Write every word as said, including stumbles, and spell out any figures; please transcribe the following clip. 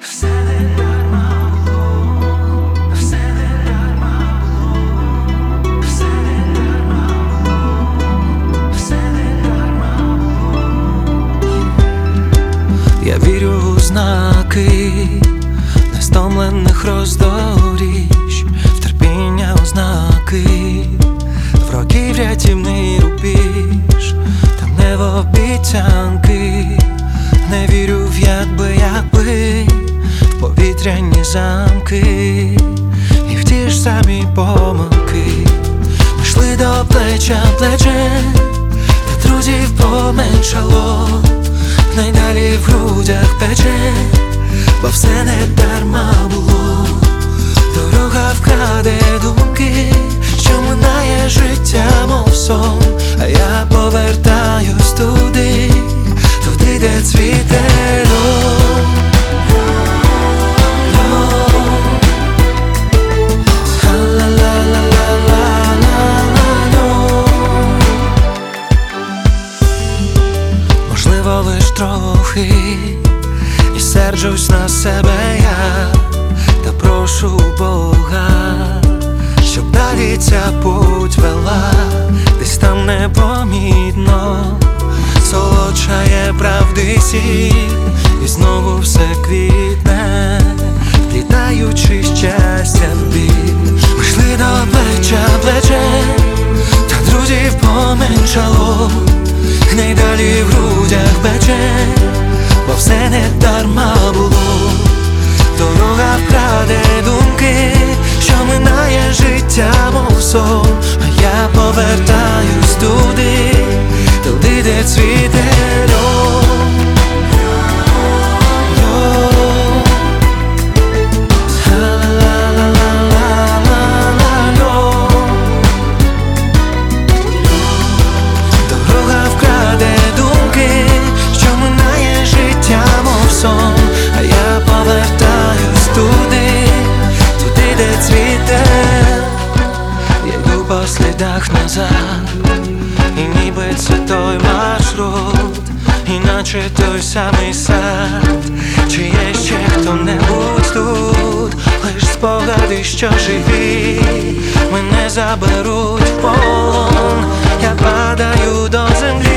все не дарма було, все не дарма було, все не дарма було, все не дарма було. Я вірю у знаки нестомлених роздоріж, в терпіння ознаки, в років рятівний рубіж, там не в обіцянки. Не вірю в якби, якби, в повітряні замки і в ті ж самі помилки. Ми йшли до плеча плече, та друзів поменшало, найдалі в грудях пече, бо все не дарма було. Дорога вкраде думки, що минає життя, мов сон, а я повертаюсь туди, туди, де цвіте льон. Можливо, лиш трохи і серджусь на себе я, та прошу Бога, щоб далі ця путь вела, десь там непомітно солодшає правди сіль, і знову все квітне, літаючи щастя в біль. Ми йшли до плеча плече, та друзів поменшало, найдалі в грудях пече, бо все не дарма було. Дорога вкраде думки, що минає життя, мов сон, а я повертаюсь туди, туди, де цвіте льон. Дорога вкраде думки, що минає життя, мов сон, а я повертаюсь туди, туди, де цвіте. Я йду по слідах назад, і ніби це той маршрут, іначе той самий сад. Чи є ще хто-небудь тут? Лиш спогади, що живі, мене заберуть в полон. Я падаю до землі.